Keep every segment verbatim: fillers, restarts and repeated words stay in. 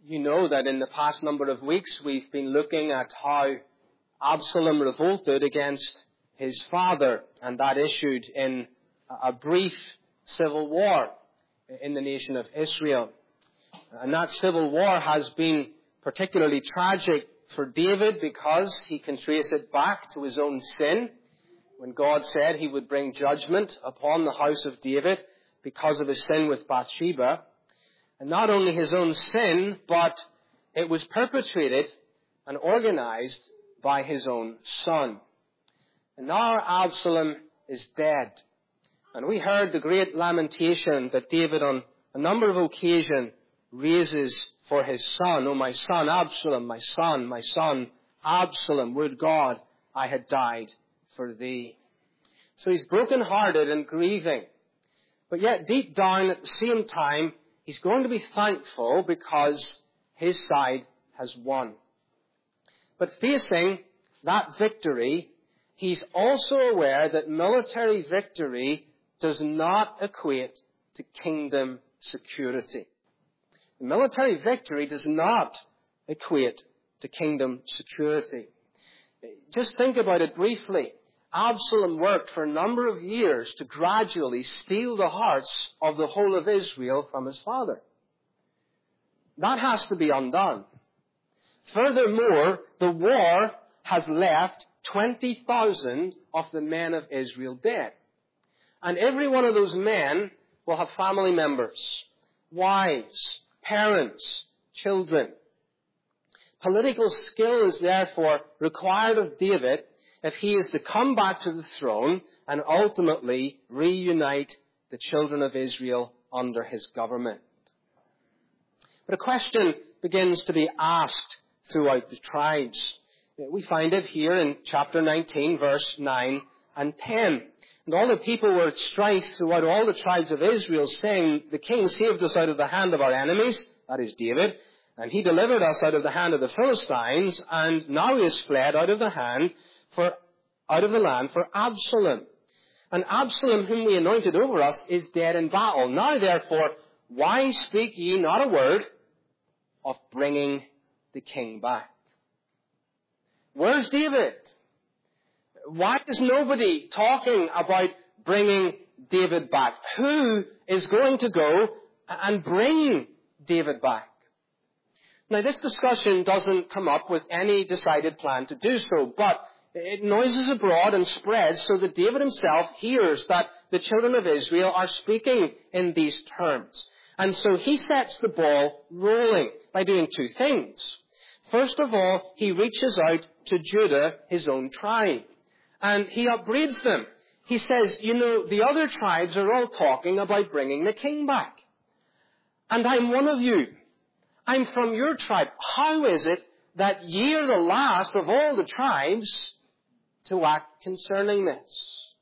You know that in the past number of weeks we've been looking at how Absalom revolted against his father, and that issued in a brief civil war in the nation of Israel. And that civil war has been particularly tragic for David because he can trace it back to his own sin, when God said he would bring judgment upon the house of David because of his sin with Bathsheba. And not only his own sin, but it was perpetrated and organized by his own son. And now Absalom is dead. And we heard the great lamentation that David on a number of occasions raises for his son. Oh, my son Absalom, my son, my son Absalom, would God I had died for thee. So he's brokenhearted and grieving. But yet deep down at the same time, he's going to be thankful because his side has won. But facing that victory, he's also aware that military victory does not equate to kingdom security. Military victory does not equate to kingdom security. Just think about it briefly. Absalom worked for a number of years to gradually steal the hearts of the whole of Israel from his father. That has to be undone. Furthermore, the war has left twenty thousand of the men of Israel dead. And every one of those men will have family members, wives, parents, children. Political skill is therefore required of David if he is to come back to the throne and ultimately reunite the children of Israel under his government. But a question begins to be asked throughout the tribes. We find it here in chapter nineteen, verse nine and ten. And all the people were at strife throughout all the tribes of Israel, saying, the king saved us out of the hand of our enemies, that is David, and he delivered us out of the hand of the Philistines, and now he has fled out of the hand for out of the land for Absalom. And Absalom, whom we anointed over us, is dead in battle. Now therefore, why speak ye not a word of bringing the king back? Where's David? Why is nobody talking about bringing David back? Who is going to go and bring David back? Now, this discussion doesn't come up with any decided plan to do so, but it noises abroad and spreads so that David himself hears that the children of Israel are speaking in these terms. And so he sets the ball rolling by doing two things. First of all, he reaches out to Judah, his own tribe, and he upbraids them. He says, you know, the other tribes are all talking about bringing the king back. And I'm one of you. I'm from your tribe. How is it that ye are the last of all the tribes to act concerning this?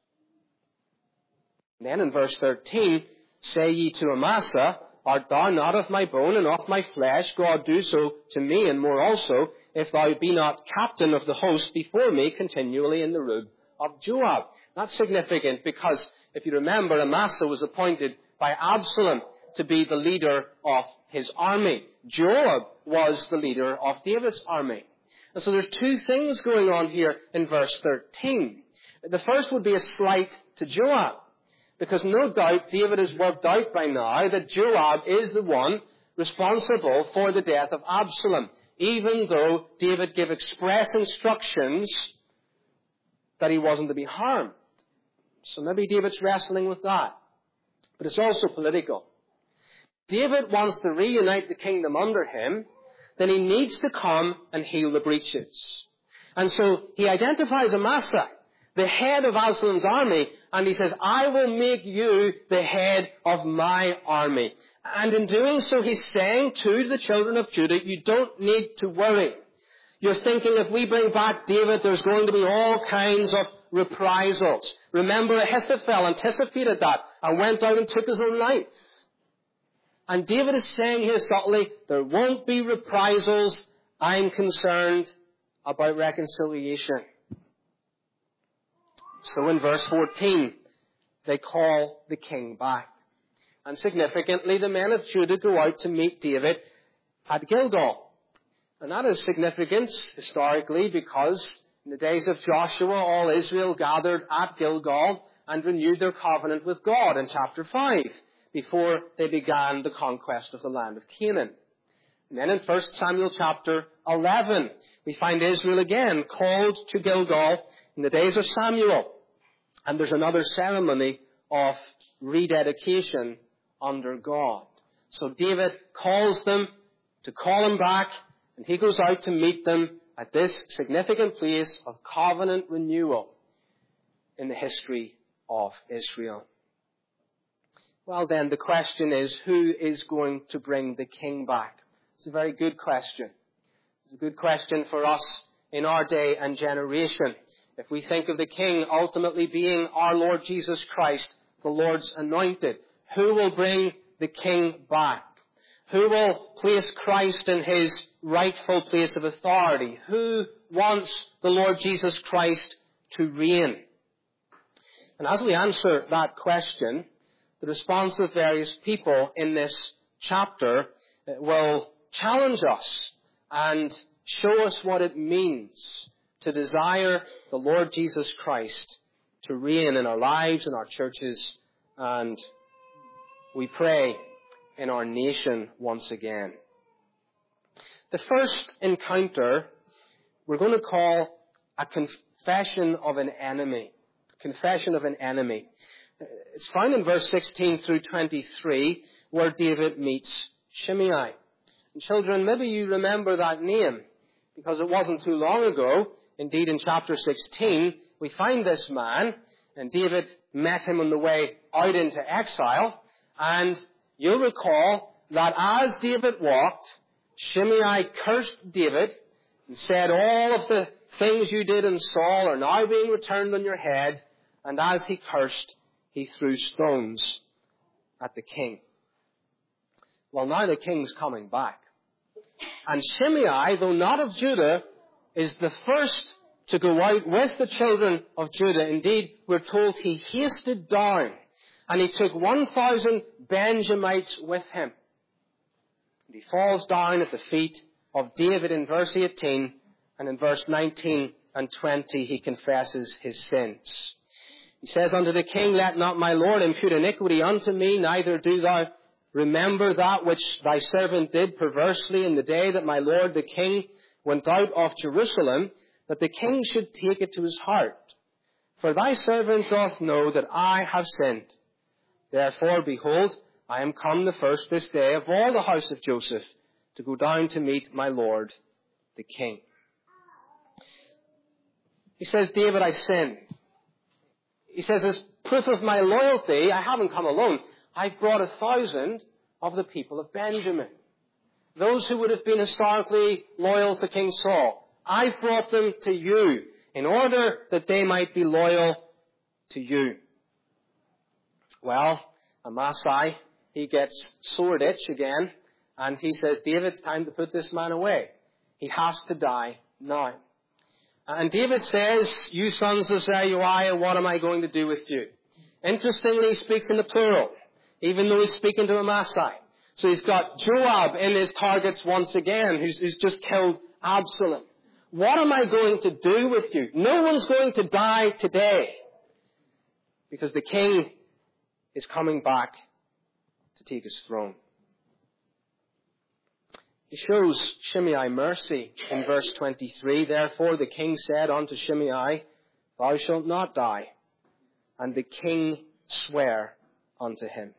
And then in verse thirteen, say ye to Amasa, art thou not of my bone and of my flesh? God do so to me and more also, if thou be not captain of the host before me continually in the room of Joab. That's significant because, if you remember, Amasa was appointed by Absalom to be the leader of his army. Joab was the leader of David's army. And so there's two things going on here in verse thirteen. The first would be a slight to Joab, because no doubt David has worked out by now that Joab is the one responsible for the death of Absalom, even though David gave express instructions that he wasn't to be harmed. So maybe David's wrestling with that. But it's also political. David wants to reunite the kingdom under him, then he needs to come and heal the breaches. And so he identifies Amasa, the head of Absalom's army, and he says, I will make you the head of my army. And in doing so, he's saying to the children of Judah, you don't need to worry. You're thinking if we bring back David, there's going to be all kinds of reprisals. Remember, Ahithophel anticipated that and went out and took his own life. And David is saying here subtly, there won't be reprisals. I'm concerned about reconciliation. So in verse fourteen, they call the king back. And significantly, the men of Judah go out to meet David at Gilgal. And that is significant historically because in the days of Joshua, all Israel gathered at Gilgal and renewed their covenant with God in chapter five before they began the conquest of the land of Canaan. And then in First Samuel chapter eleven, we find Israel again called to Gilgal in the days of Samuel. And there's another ceremony of rededication under God. So David calls them to call him back, and he goes out to meet them at this significant place of covenant renewal in the history of Israel. Well then, the question is, who is going to bring the king back? It's a very good question. It's a good question for us in our day and generation. If we think of the king ultimately being our Lord Jesus Christ, the Lord's anointed, who will bring the king back? Who will place Christ in his rightful place of authority? Who wants the Lord Jesus Christ to reign? And as we answer that question, the response of various people in this chapter will challenge us and show us what it means to desire the Lord Jesus Christ to reign in our lives, in our churches, and we pray in our nation once again. The first encounter we're going to call a confession of an enemy. Confession of an enemy. It's found in verse sixteen through twenty-three where David meets Shimei. And children, maybe you remember that name because it wasn't too long ago. Indeed, in chapter sixteen, we find this man, and David met him on the way out into exile. And you'll recall that as David walked, Shimei cursed David and said, all of the things you did in Saul are now being returned on your head. And as he cursed, he threw stones at the king. Well, now the king's coming back. And Shimei, though not of Judah, is the first to go out with the children of Judah. Indeed, we're told he hasted down, and he took one thousand Benjamites with him. And he falls down at the feet of David in verse eighteen, and in verse nineteen and twenty he confesses his sins. He says unto the king, let not my lord impute iniquity unto me, neither do thou remember that which thy servant did perversely in the day that my lord the king went out of Jerusalem, that the king should take it to his heart. For thy servant doth know that I have sinned. Therefore, behold, I am come the first this day of all the house of Joseph to go down to meet my lord the king. He says, David, I sinned. He says, as proof of my loyalty, I haven't come alone. I've brought a thousand of the people of Benjamin. Those who would have been historically loyal to King Saul. I've brought them to you in order that they might be loyal to you. Well, Amasai, he gets sword itch again, and he says, David, it's time to put this man away. He has to die now. And David says, you sons of Zeruiah, what am I going to do with you? Interestingly, he speaks in the plural, even though he's speaking to Amasai. So he's got Joab in his targets once again, who's, who's just killed Absalom. What am I going to do with you? No one's going to die today, because the king is coming back to take his throne. He shows Shimei mercy in verse twenty-three. Therefore the king said unto Shimei, thou shalt not die. And the king sware unto him.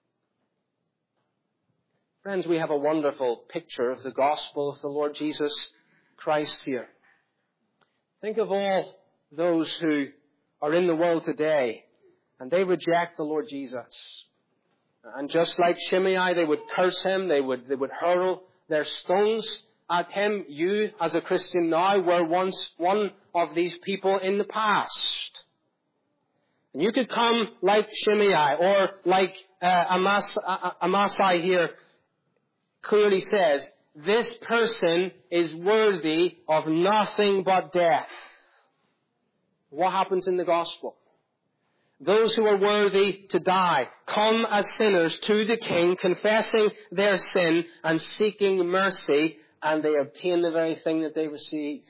Friends, we have a wonderful picture of the gospel of the Lord Jesus Christ here. Think of all those who are in the world today, and they reject the Lord Jesus. And just like Shimei, they would curse him, they would, they would hurl their stones at him. You, as a Christian now, were once one of these people in the past. And you could come like Shimei, or like uh, Amas, uh, Amasai here clearly says, this person is worthy of nothing but death. What happens in the gospel? those who are worthy to die, come as sinners to the King, confessing their sin and seeking mercy, and they obtain the very thing that they receive.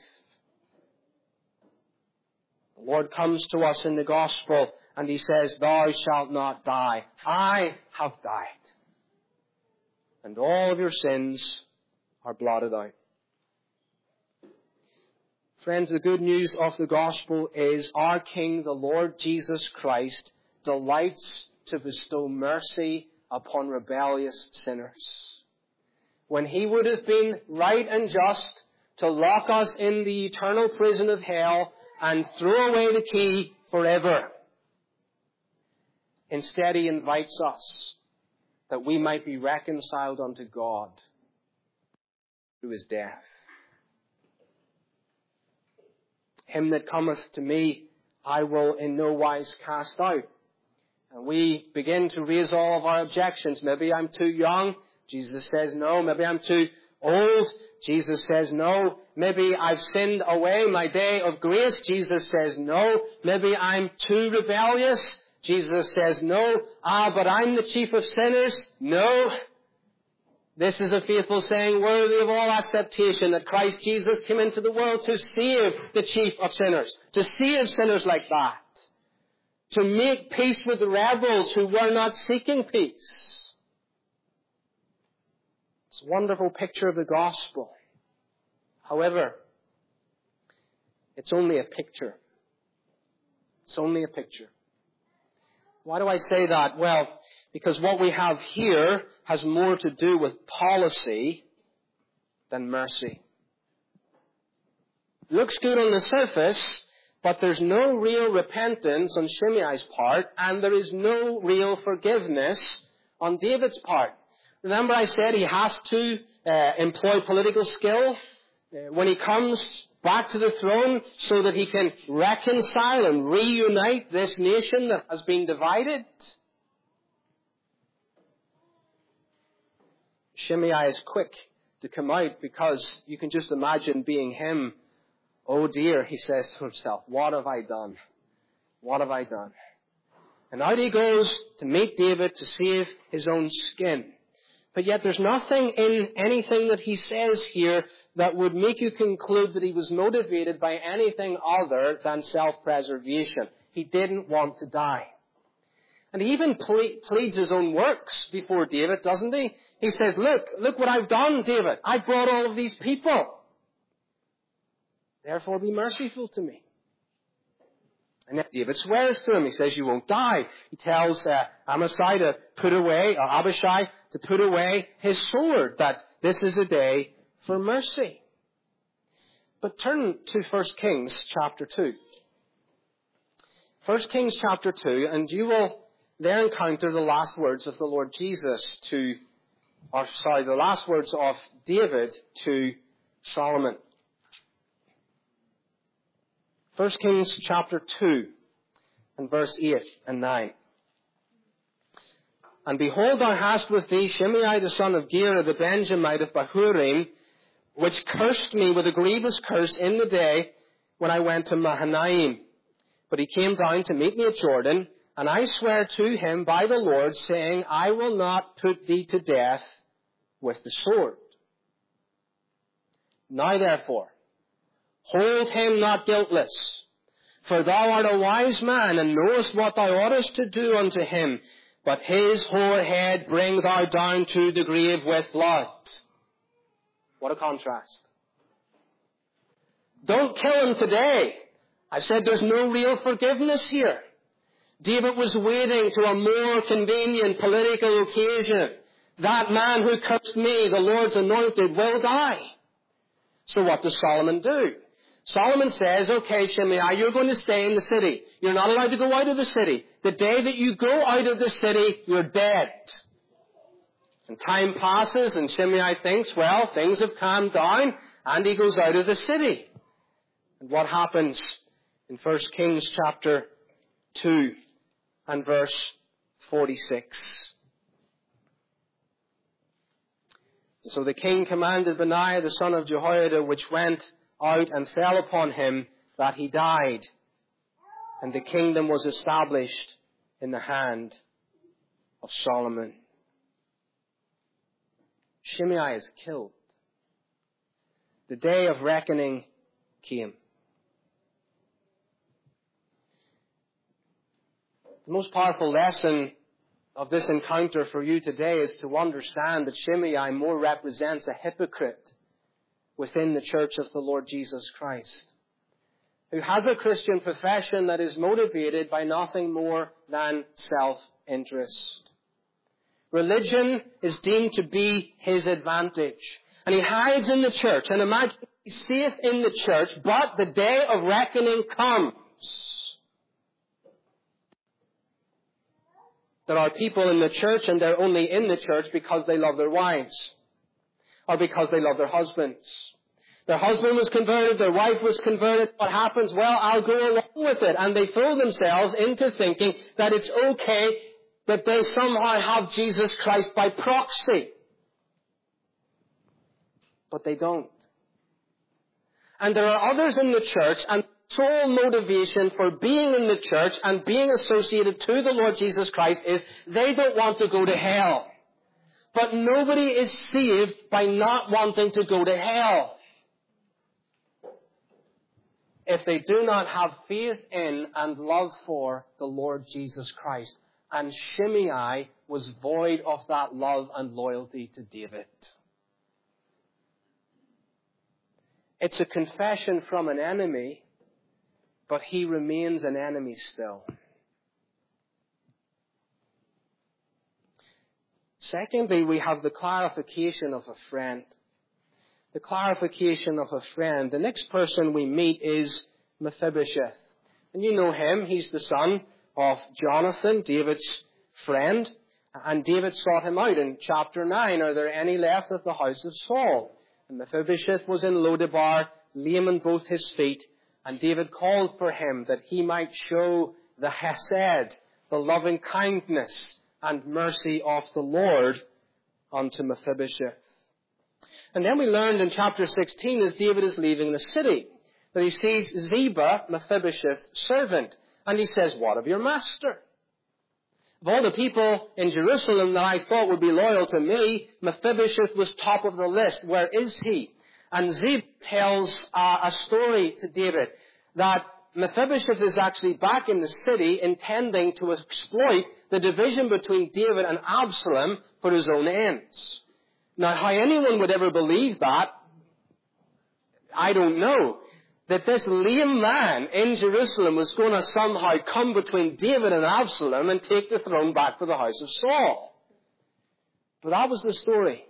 The Lord comes to us in the gospel and he says, thou shalt not die. I have died. And all of your sins are blotted out. Friends, the good news of the gospel is our King, the Lord Jesus Christ, delights to bestow mercy upon rebellious sinners. When he would have been right and just to lock us in the eternal prison of hell and throw away the key forever, instead he invites us that we might be reconciled unto God through his death. Him that cometh to me, I will in no wise cast out. And we begin to raise all of our objections. Maybe I'm too young. Jesus says no. Maybe I'm too old. Jesus says no. Maybe I've sinned away my day of grace. Jesus says no. Maybe I'm too rebellious. Jesus says no. Ah, but I'm the chief of sinners. No. This is a faithful saying, worthy of all acceptation, that Christ Jesus came into the world to save the chief of sinners, to save sinners like that, to make peace with the rebels who were not seeking peace. It's a wonderful picture of the gospel. However, it's only a picture. It's only a picture. Why do I say that? Well, because what we have here has more to do with policy than mercy. Looks good on the surface, but there's no real repentance on Shimei's part, and there is no real forgiveness on David's part. Remember I said he has to uh, employ political skill uh, when he comes back to the throne so that he can reconcile and reunite this nation that has been divided. Shimei is quick to come out because you can just imagine being him. Oh dear, he says to himself, what have I done? What have I done? And out he goes to meet David to save his own skin. But yet there's nothing in anything that he says here that would make you conclude that he was motivated by anything other than self-preservation. He didn't want to die. And he even ple- pleads his own works before David, doesn't he? He says, look, look what I've done, David. I brought all of these people. Therefore be merciful to me. And then David swears to him. He says, you won't die. He tells uh, Amasai to put away, or Abishai to put away his sword, that this is a day for mercy. But turn to First Kings chapter two. First Kings chapter two, and you will there encounter the last words of the Lord Jesus to, or sorry, the last words of David to Solomon. First Kings chapter two and verse eight and nine. And behold, thou hast with thee Shimei the son of Gera the Benjamite of Bahurim, which cursed me with a grievous curse in the day when I went to Mahanaim. But he came down to meet me at Jordan, and I swear to him by the Lord, saying, I will not put thee to death with the sword. Now therefore, hold him not guiltless, for thou art a wise man, and knowest what thou oughtest to do unto him. But his hoar head bring thou down to the grave with blood. What a contrast. Don't kill him today. I said there's no real forgiveness here. David was waiting to a more convenient political occasion. That man who cursed me, the Lord's anointed, will die. So what does Solomon do? Solomon says, okay, Shimei, you're going to stay in the city. You're not allowed to go out of the city. The day that you go out of the city, you're dead. And time passes, and Shimei thinks, well, things have calmed down, and he goes out of the city. And what happens in First Kings chapter two and verse forty-six? So the king commanded Benaiah the son of Jehoiada, which went out and fell upon him, that he died. And the kingdom was established in the hand of Solomon. Shimei is killed. The day of reckoning came. The most powerful lesson of this encounter for you today is to understand that Shimei more represents a hypocrite within the church of the Lord Jesus Christ, who has a Christian profession that is motivated by nothing more than self-interest. Religion is deemed to be his advantage. And he hides in the church. And imagine he's safe in the church, but the day of reckoning comes. There are people in the church, and they're only in the church because they love their wives, or because they love their husbands. Their husband was converted, their wife was converted. What happens? Well, I'll go along with it. And they fool themselves into thinking that it's okay that they somehow have Jesus Christ by proxy. But they don't. And there are others in the church, and sole motivation for being in the church and being associated to the Lord Jesus Christ is they don't want to go to hell. But nobody is saved by not wanting to go to hell if they do not have faith in and love for the Lord Jesus Christ. And Shimei was void of that love and loyalty to David. It's a confession from an enemy, but he remains an enemy still. Secondly, we have the clarification of a friend. The clarification of a friend. The next person we meet is Mephibosheth. And you know him. He's the son of Jonathan, David's friend. And David sought him out in chapter nine. Are there any left of the house of Saul? And Mephibosheth was in Lodebar, lame in both his feet. And David called for him that he might show the hesed, the loving kindness and mercy of the Lord unto Mephibosheth. And then we learned in chapter sixteen, as David is leaving the city, that he sees Ziba, Mephibosheth's servant. And he says, what of your master? Of all the people in Jerusalem that I thought would be loyal to me, Mephibosheth was top of the list. Where is he? And Ziba tells uh, a story to David that Mephibosheth is actually back in the city intending to exploit the division between David and Absalom for his own ends. Now, how anyone would ever believe that, I don't know. That this lame man in Jerusalem was going to somehow come between David and Absalom and take the throne back for the house of Saul. But that was the story.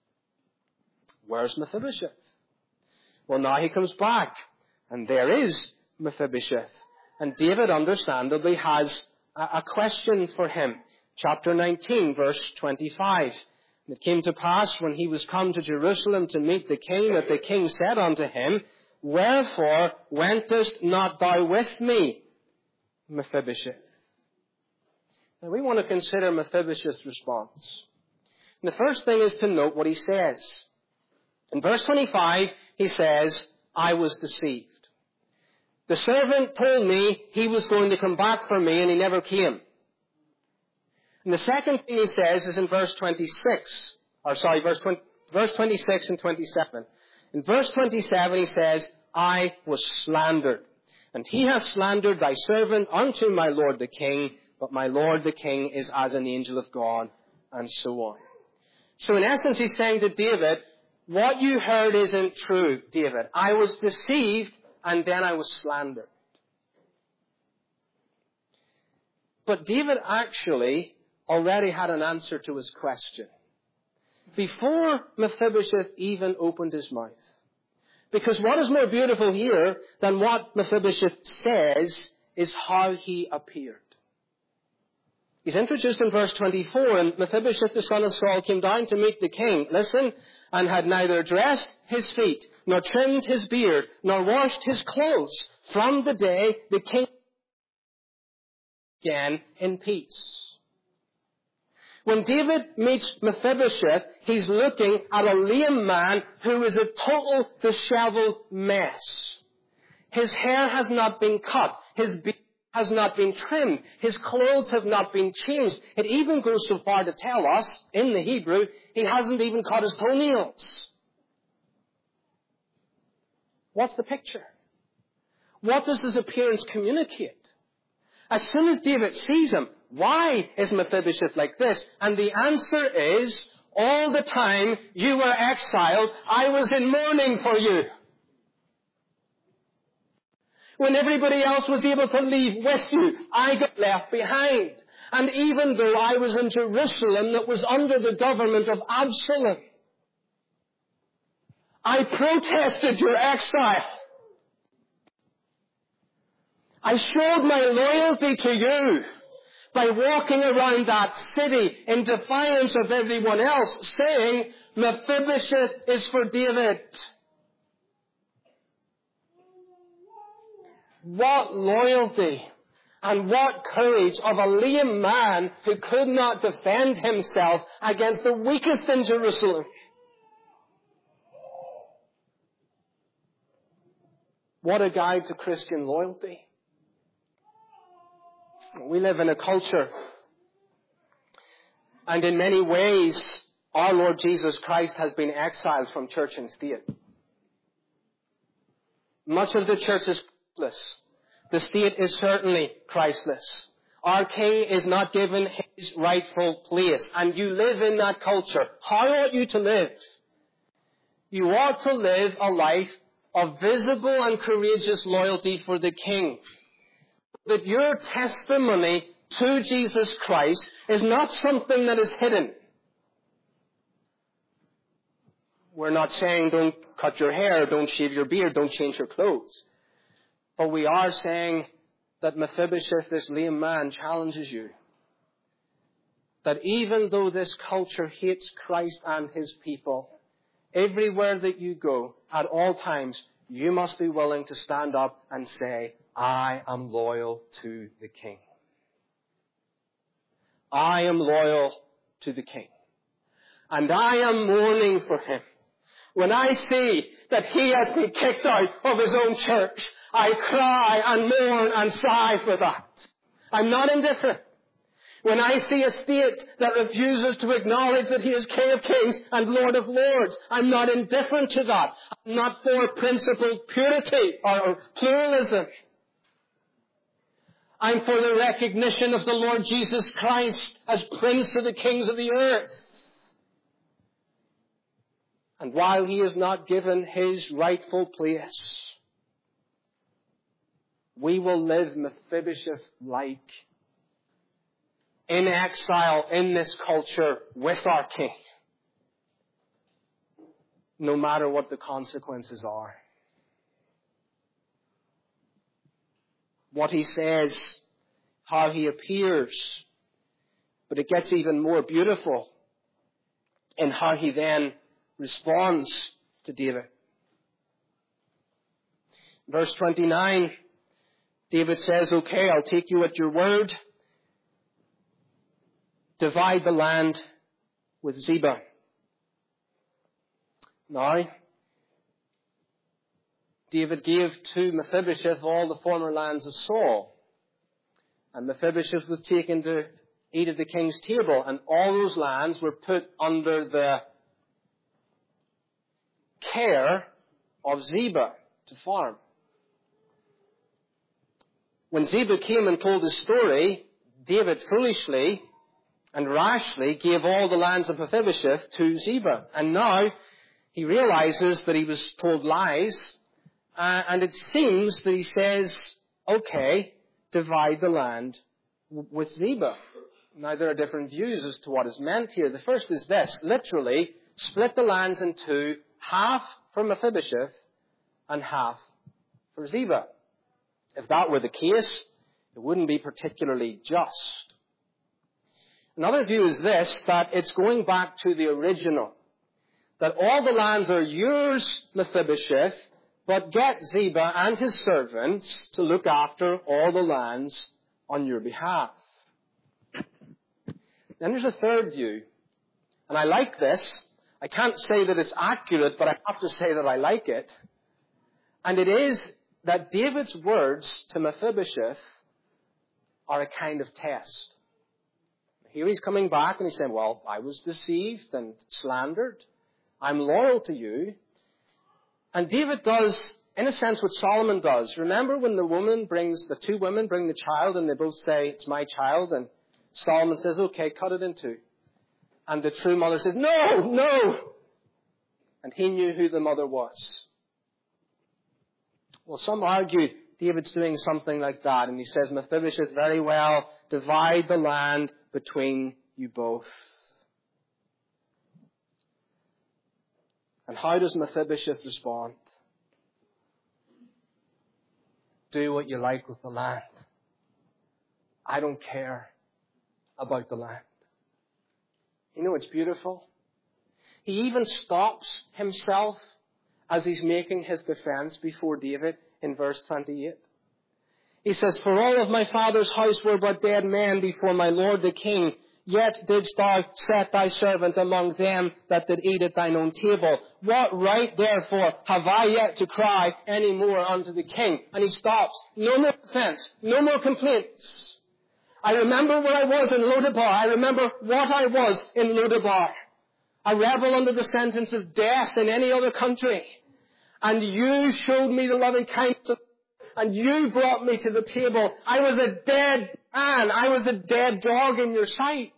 Where's Mephibosheth? Well, now he comes back, and there is Mephibosheth. And David understandably has a question for him. Chapter nineteen, verse twenty-five. And it came to pass when he was come to Jerusalem to meet the king, that the king said unto him, wherefore wentest not thou with me, Mephibosheth? Now we want to consider Mephibosheth's response. And the first thing is to note what he says. In verse twenty-five, he says, I was deceived. The servant told me he was going to come back for me, and he never came. And the second thing he says is in verse twenty-six, or sorry, verse, twenty, verse twenty-six and twenty-seven. In verse twenty-seven he says, I was slandered. And he has slandered thy servant unto my lord the king, but my lord the king is as an angel of God, and so on. So in essence he's saying to David, what you heard isn't true, David. I was deceived, and then I was slandered. But David actually already had an answer to his question before Mephibosheth even opened his mouth. Because what is more beautiful here than what Mephibosheth says is how he appeared. He's introduced in verse twenty-four, and Mephibosheth the son of Saul came down to meet the king. Listen, and had neither dressed his feet, nor trimmed his beard, nor washed his clothes from the day the king began in peace. When David meets Mephibosheth, he's looking at a lame man who is a total disheveled mess. His hair has not been cut. His beard has not been trimmed. His clothes have not been changed. It even goes so far to tell us, in the Hebrew, he hasn't even cut his toenails. What's the picture? What does his appearance communicate? As soon as David sees him, why is Mephibosheth like this? And the answer is, all the time you were exiled, I was in mourning for you. When everybody else was able to leave with you, I got left behind. And even though I was in Jerusalem that was under the government of Absalom, I protested your exile. I showed my loyalty to you by walking around that city in defiance of everyone else, saying, Mephibosheth is for David. What loyalty and what courage of a lame man who could not defend himself against the weakest in Jerusalem. What a guide to Christian loyalty. We live in a culture, and in many ways, our Lord Jesus Christ has been exiled from church and state. Much of the church is Christless. The state is certainly Christless. Our King is not given his rightful place, and you live in that culture. How ought you to live? You ought to live a life of visible and courageous loyalty for the King. That your testimony to Jesus Christ is not something that is hidden. We're not saying don't cut your hair, don't shave your beard, don't change your clothes. But we are saying that Mephibosheth, this lame man, challenges you. That even though this culture hates Christ and his people, everywhere that you go, at all times, you must be willing to stand up and say, I am loyal to the King. I am loyal to the King. And I am mourning for him. When I see that he has been kicked out of his own church, I cry and mourn and sigh for that. I'm not indifferent. When I see a state that refuses to acknowledge that he is King of Kings and Lord of Lords, I'm not indifferent to that. I'm not for principled purity or pluralism. I'm for the recognition of the Lord Jesus Christ as Prince of the Kings of the earth. And while he is not given his rightful place, we will live Mephibosheth-like in exile in this culture with our King, no matter what the consequences are. What he says, how he appears, but it gets even more beautiful in how he then responds to David. Verse twenty-nine, David says, okay, I'll take you at your word. Divide the land with Ziba. Now, David gave to Mephibosheth all the former lands of Saul. And Mephibosheth was taken to eat at the king's table. And all those lands were put under the care of Ziba to farm. When Ziba came and told his story, David foolishly and rashly gave all the lands of Mephibosheth to Ziba. And now he realizes that he was told lies. Uh, and it seems that he says, okay, divide the land w- with Ziba. Now there are different views as to what is meant here. The first is this, literally, split the lands in two, half for Mephibosheth and half for Ziba. If that were the case, it wouldn't be particularly just. Another view is this, that it's going back to the original. That all the lands are yours, Mephibosheth, but get Ziba and his servants to look after all the lands on your behalf. Then there's a third view. And I like this. I can't say that it's accurate, but I have to say that I like it. And it is that David's words to Mephibosheth are a kind of test. Here he's coming back and he's saying, well, I was deceived and slandered. I'm loyal to you. And David does, in a sense, what Solomon does. Remember when the woman brings, the two women bring the child and they both say, it's my child. And Solomon says, okay, cut it in two. And the true mother says, no, no. And he knew who the mother was. Well, some argue David's doing something like that. And he says, Mephibosheth, very well, divide the land between you both. And how does Mephibosheth respond? Do what you like with the land. I don't care about the land. You know, it's beautiful. He even stops himself as he's making his defense before David in verse twenty-eight. He says, for all of my father's house were but dead men before my lord the king, yet didst thou set thy servant among them that did eat at thine own table. What right, therefore, have I yet to cry any more unto the king? And he stops. No more defense. No more complaints. I remember where I was in Lodebar. I remember what I was in Lodebar. A rebel under the sentence of death in any other country. And you showed me the loving kindness of and you brought me to the table. I was a dead man. I was a dead dog in your sight.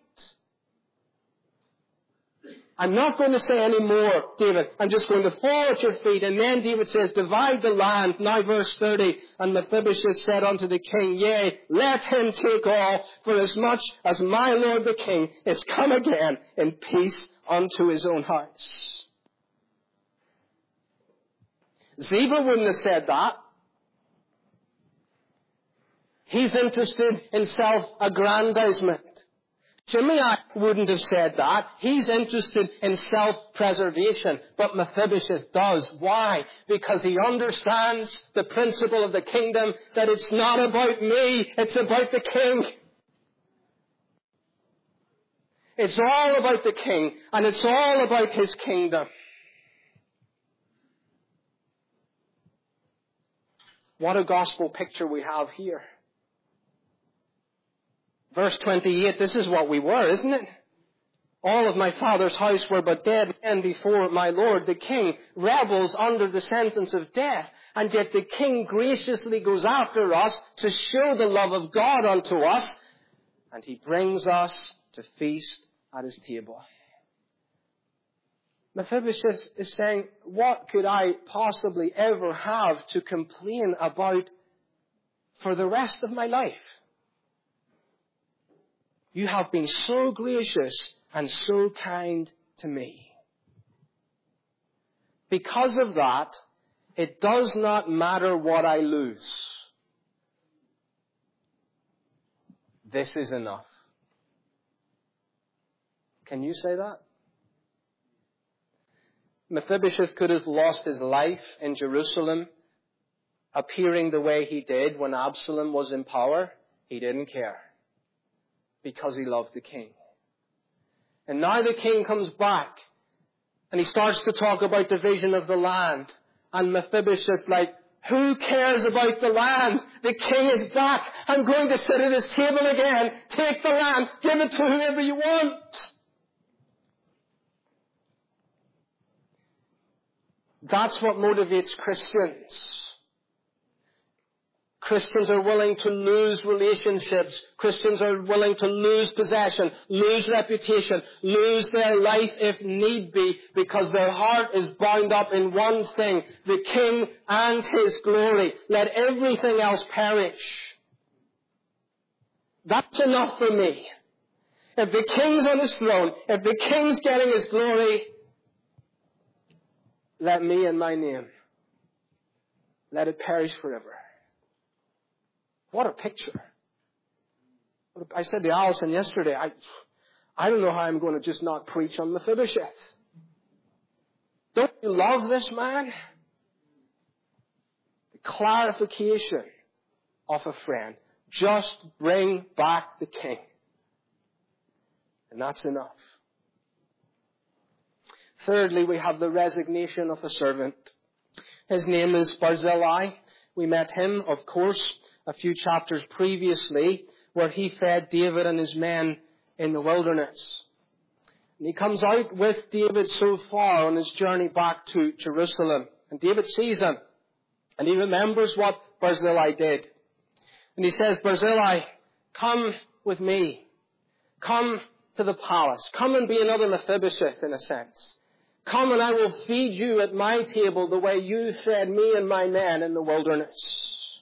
I'm not going to say any more, David. I'm just going to fall at your feet. And then David says, divide the land. Now verse thirty. And Mephibosheth said unto the king, yea, let him take all, for as much as my lord the king is come again in peace unto his own house. Ziba wouldn't have said that. He's interested in self-aggrandizement. Shimei wouldn't have said that. He's interested in self-preservation. But Mephibosheth does. Why? Because he understands the principle of the kingdom, that it's not about me, it's about the king. It's all about the king, and it's all about his kingdom. What a gospel picture we have here. Verse twenty-eight, this is what we were, isn't it? All of my father's house were but dead men before my lord the king, rebels under the sentence of death. And yet the king graciously goes after us to show the love of God unto us. And he brings us to feast at his table. Mephibosheth is saying, what could I possibly ever have to complain about for the rest of my life? You have been so gracious and so kind to me. Because of that, it does not matter what I lose. This is enough. Can you say that? Mephibosheth could have lost his life in Jerusalem, appearing the way he did when Absalom was in power. He didn't care, because he loved the king. And now the king comes back, and he starts to talk about division of the land. And Mephibosheth's like, who cares about the land? The king is back. I'm going to sit at his table again. Take the land. Give it to whoever you want. That's what motivates Christians. Christians are willing to lose relationships. Christians are willing to lose possession, lose reputation, lose their life if need be, because their heart is bound up in one thing, the king and his glory. Let everything else perish. That's enough for me. If the king's on his throne, if the king's getting his glory, let me and my name, let it perish forever. What a picture. I said to Alison yesterday, I, I don't know how I'm going to just not preach on Mephibosheth. Don't you love this man? The clarification of a friend. Just bring back the king. And that's enough. Thirdly, we have the resignation of a servant. His name is Barzillai. We met him, of course, a few chapters previously where he fed David and his men in the wilderness. And he comes out with David so far on his journey back to Jerusalem. And David sees him. And he remembers what Barzillai did. And he says, Barzillai, come with me. Come to the palace. Come and be another Mephibosheth in a sense. Come and I will feed you at my table the way you fed me and my men in the wilderness.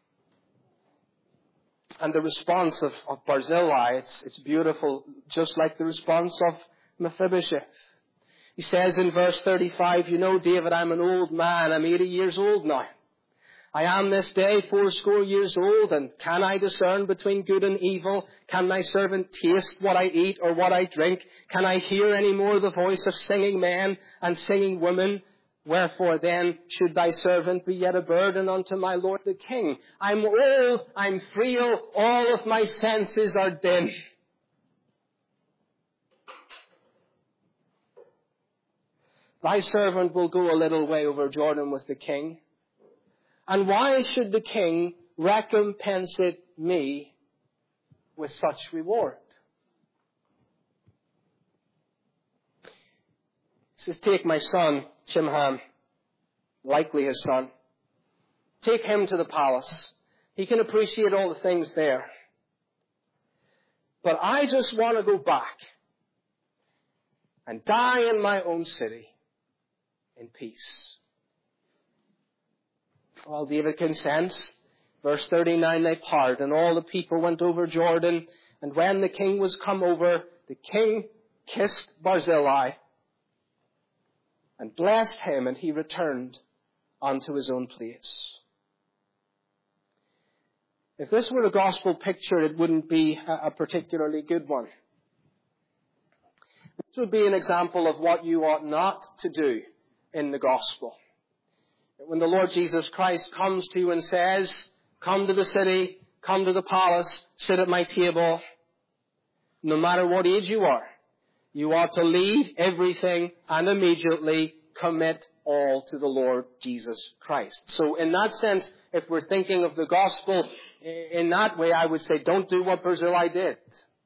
And the response of, of Barzillai, it's, it's beautiful, just like the response of Mephibosheth. He says in verse thirty-five, you know, David, I'm an old man. I'm eighty years old now. I am this day fourscore years old, and can I discern between good and evil? Can my servant taste what I eat or what I drink? Can I hear any more the voice of singing men and singing women? Wherefore then should thy servant be yet a burden unto my lord the king? I'm old, I'm frail, all of my senses are dim. Thy servant will go a little way over Jordan with the king. And why should the king recompense it me with such reward? He says, take my son, Chimham, likely his son. Take him to the palace. He can appreciate all the things there. But I just want to go back and die in my own city in peace. Well, David consents. Verse thirty-nine, they part, and all the people went over Jordan. And when the king was come over, the king kissed Barzillai and blessed him, and he returned unto his own place. If this were a gospel picture, it wouldn't be a particularly good one. This would be an example of what you ought not to do in the gospel. When the Lord Jesus Christ comes to you and says, come to the city, come to the palace, sit at my table, no matter what age you are, you ought to leave everything and immediately commit all to the Lord Jesus Christ. So in that sense, if we're thinking of the gospel in that way, I would say don't do what Barzillai did.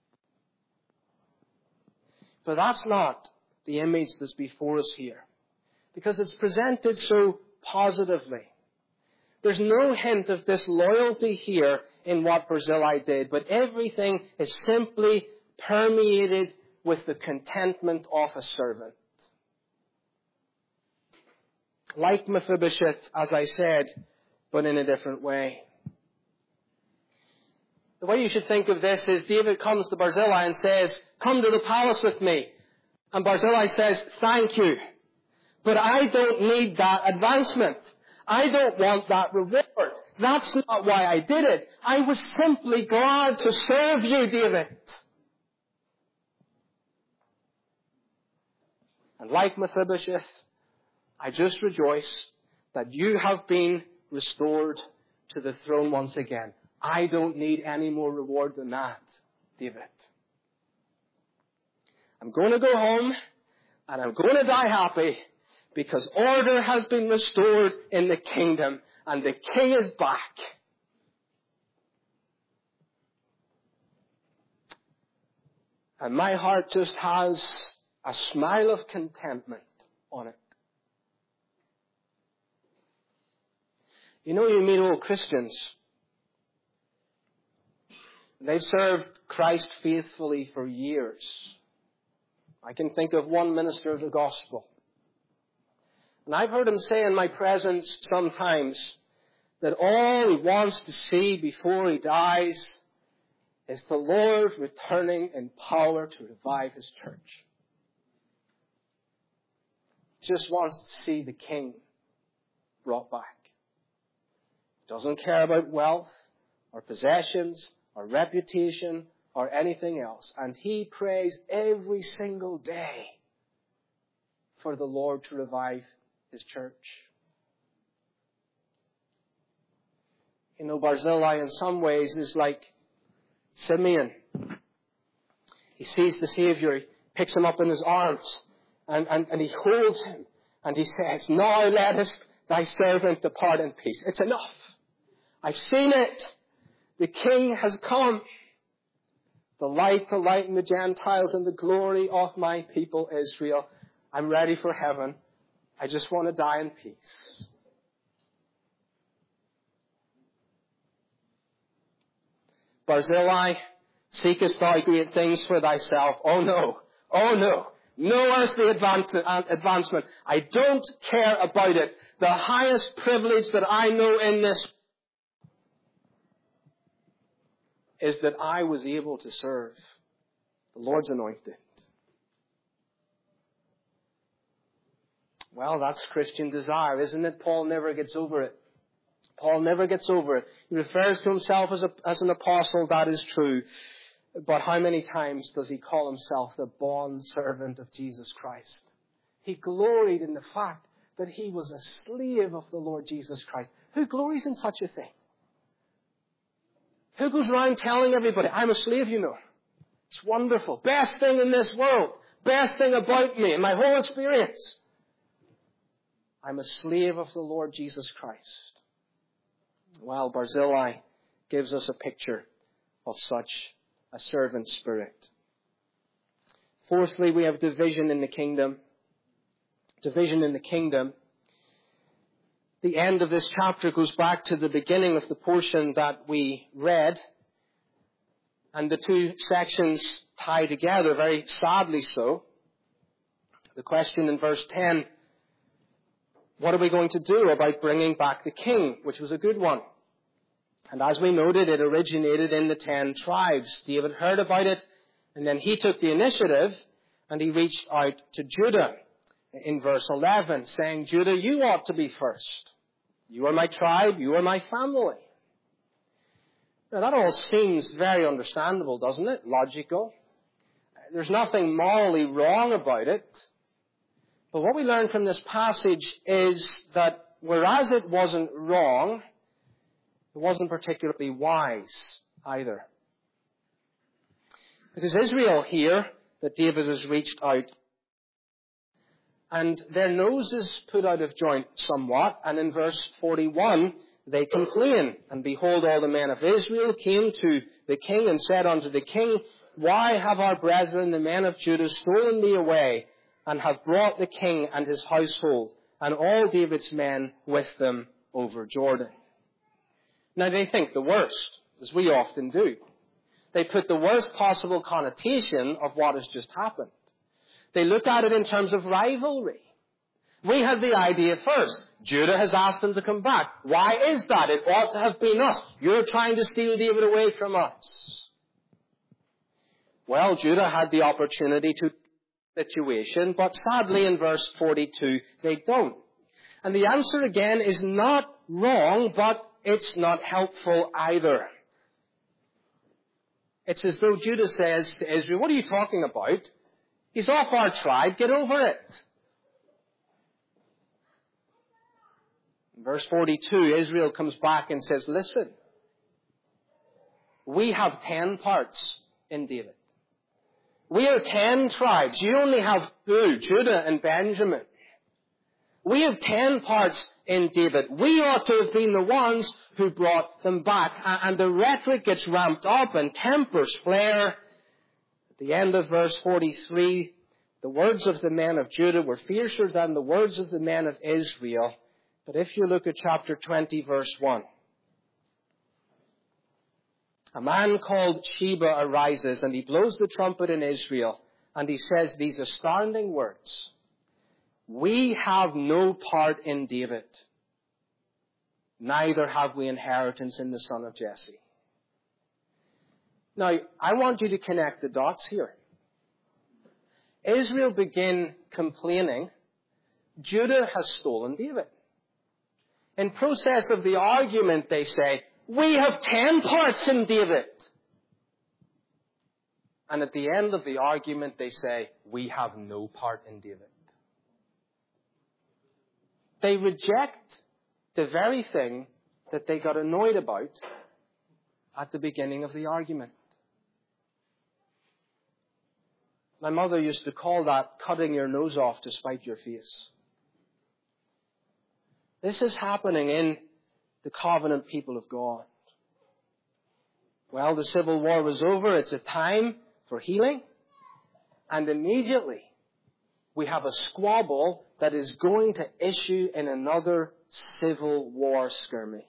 But that's not the image that's before us here, because it's presented so positively. There's no hint of disloyalty here in what Barzillai did, but everything is simply permeated with the contentment of a servant. Like Mephibosheth, as I said, but in a different way. The way you should think of this is David comes to Barzillai and says, come to the palace with me. And Barzillai says, thank you. But I don't need that advancement. I don't want that reward. That's not why I did it. I was simply glad to serve you, David. And like Mephibosheth, I just rejoice that you have been restored to the throne once again. I don't need any more reward than that, David. I'm going to go home and I'm going to die happy, because order has been restored in the kingdom and the king is back. And my heart just has a smile of contentment on it. You know, you meet old Christians. They've served Christ faithfully for years. I can think of one minister of the gospel. And I've heard him say in my presence sometimes that all he wants to see before he dies is the Lord returning in power to revive his church. He just wants to see the King brought back. He doesn't care about wealth or possessions or reputation or anything else. And he prays every single day for the Lord to revive his church. You know, Barzillai in some ways is like Simeon. He sees the Savior, he picks him up in his arms, and, and, and he holds him, and he says, now lettest thy servant depart in peace. It's enough. I've seen it. The King has come. The light to lighten the Gentiles and the glory of my people Israel. I'm ready for heaven. I just want to die in peace. Barzillai, seekest thou great things for thyself? Oh no. Oh no. No earthly advancement. I don't care about it. The highest privilege that I know in this is that I was able to serve the Lord's anointed. Well, that's Christian desire, isn't it? Paul never gets over it. Paul never gets over it. He refers to himself as, a, as an apostle, that is true. But how many times does he call himself the bond servant of Jesus Christ? He gloried in the fact that he was a slave of the Lord Jesus Christ. Who glories in such a thing? Who goes around telling everybody, I'm a slave, you know? It's wonderful. Best thing in this world. Best thing about me and my whole experience. I'm a slave of the Lord Jesus Christ. Well, Barzillai gives us a picture of such a servant spirit. Fourthly, we have division in the kingdom. Division in the kingdom. The end of this chapter goes back to the beginning of the portion that we read. And the two sections tie together, very sadly so. The question in verse ten, what are we going to do about bringing back the king? Which was a good one. And as we noted, it originated in the ten tribes. David heard about it, and then he took the initiative, and he reached out to Judah in verse eleven, saying, Judah, you ought to be first. You are my tribe, you are my family. Now that all seems very understandable, doesn't it? Logical. There's nothing morally wrong about it. But what we learn from this passage is that whereas it wasn't wrong, it wasn't particularly wise either. Because Israel here, that David has reached out, and their noses put out of joint somewhat, and in verse forty-one, they complain. And behold, all the men of Israel came to the king and said unto the king, Why have our brethren, the men of Judah, stolen thee away, and have brought the king and his household, and all David's men with them over Jordan? Now they think the worst, as we often do. They put the worst possible connotation of what has just happened. They look at it in terms of rivalry. We had the idea first. Judah has asked them to come back. Why is that? It ought to have been us. You're trying to steal David away from us. Well, Judah had the opportunity to situation, but sadly in verse forty-two, they don't. And the answer again is not wrong, but it's not helpful either. It's as though Judah says to Israel, what are you talking about? He's off our tribe, get over it. In verse forty-two, Israel comes back and says, listen, we have ten parts in David. We are ten tribes. You only have two, Judah and Benjamin. We have ten parts in David. We ought to have been the ones who brought them back. And the rhetoric gets ramped up and tempers flare. At the end of verse forty-three, the words of the men of Judah were fiercer than the words of the men of Israel. But if you look at chapter twenty, verse one, a man called Sheba arises, and he blows the trumpet in Israel, and he says these astounding words, We have no part in David, neither have we inheritance in the son of Jesse. Now, I want you to connect the dots here. Israel begin complaining, Judah has stolen David. In process of the argument, they say, we have ten parts in David. And at the end of the argument, they say, we have no part in David. They reject the very thing that they got annoyed about at the beginning of the argument. My mother used to call that cutting your nose off to spite your face. This is happening in the covenant people of God. Well, the civil war was over. It's a time for healing. And immediately, we have a squabble that is going to issue in another civil war skirmish.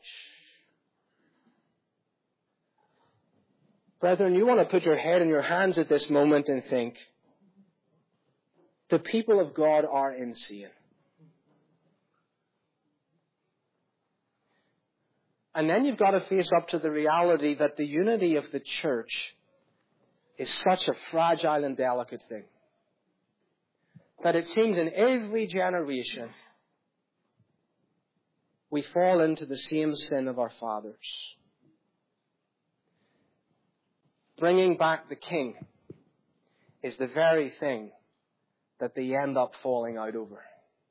Brethren, you want to put your head in your hands at this moment and think, the people of God are insane. And then you've got to face up to the reality that the unity of the church is such a fragile and delicate thing, that it seems in every generation we fall into the same sin of our fathers. Bringing back the king is the very thing that they end up falling out over.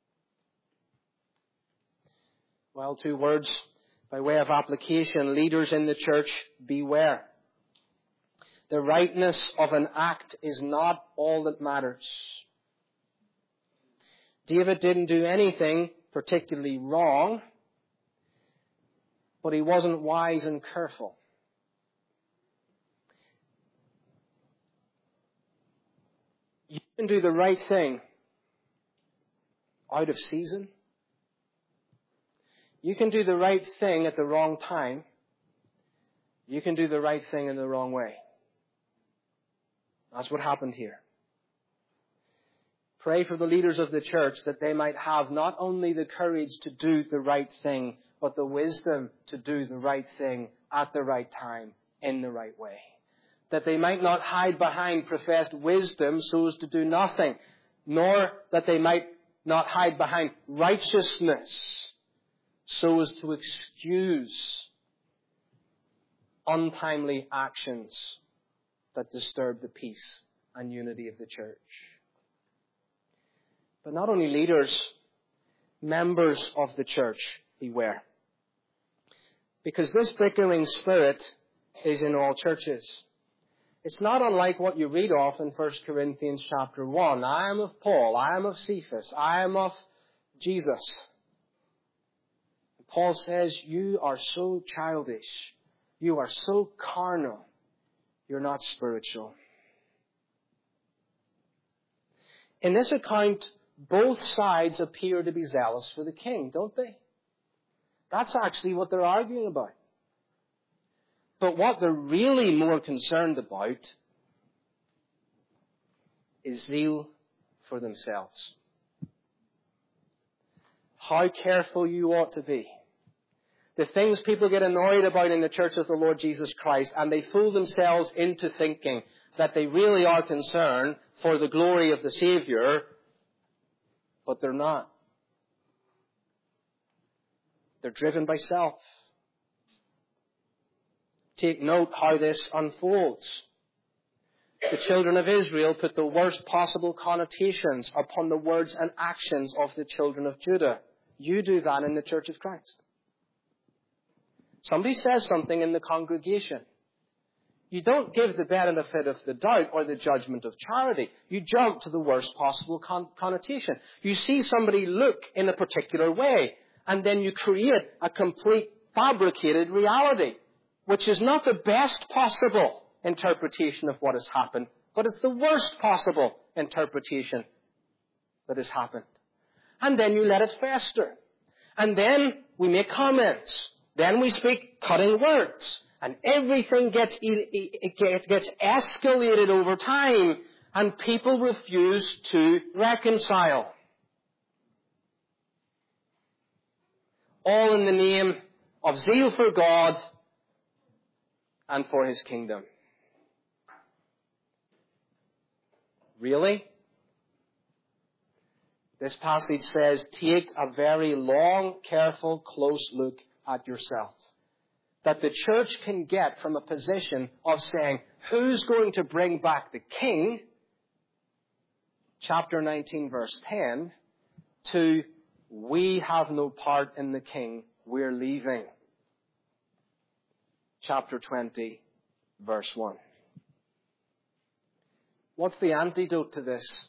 Well, two words by way of application. Leaders in the church, beware. The rightness of an act is not all that matters. David didn't do anything particularly wrong, but he wasn't wise and careful. You can do the right thing out of season. You can do the right thing at the wrong time. You can do the right thing in the wrong way. That's what happened here. Pray for the leaders of the church that they might have not only the courage to do the right thing, but the wisdom to do the right thing at the right time, in the right way. That they might not hide behind professed wisdom so as to do nothing, nor that they might not hide behind righteousness so as to excuse untimely actions that disturb the peace and unity of the church. But not only leaders, members of the church, beware. Because this bickering spirit is in all churches. It's not unlike what you read of in First Corinthians chapter one. I am of Paul, I am of Cephas, I am of Jesus. Paul says, you are so childish, you are so carnal, you're not spiritual. In this account, both sides appear to be zealous for the king, don't they? That's actually what they're arguing about. But what they're really more concerned about is zeal for themselves. How careful you ought to be. The things people get annoyed about in the church of the Lord Jesus Christ, and they fool themselves into thinking that they really are concerned for the glory of the Savior, but they're not. They're driven by self. Take note how this unfolds. The children of Israel put the worst possible connotations upon the words and actions of the children of Judah. You do that in the Church of Christ. Somebody says something in the congregation. You don't give the benefit of the doubt or the judgment of charity. You jump to the worst possible con- connotation. You see somebody look in a particular way, and then you create a complete fabricated reality, which is not the best possible interpretation of what has happened, but it's the worst possible interpretation that has happened. And then you let it fester. And then we make comments. Then we speak cutting words. And everything gets, it gets escalated over time, and people refuse to reconcile. All in the name of zeal for God and for His kingdom. Really? This passage says, take a very long, careful, close look at yourself. That the church can get from a position of saying, who's going to bring back the king? Chapter nineteen, verse ten, to we have no part in the king, we're leaving. Chapter twenty, verse one. What's the antidote to this?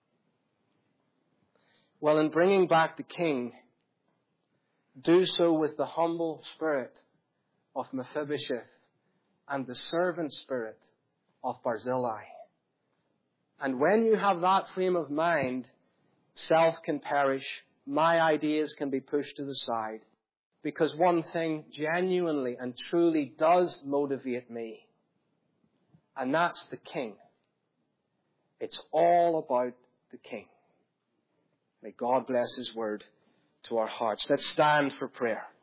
Well, in bringing back the king, do so with the humble spirit of Mephibosheth and the servant spirit of Barzillai. And when you have that frame of mind, self can perish, my ideas can be pushed to the side, because one thing genuinely and truly does motivate me, and that's the King. It's all about the King. May God bless His word to our hearts. Let's stand for prayer.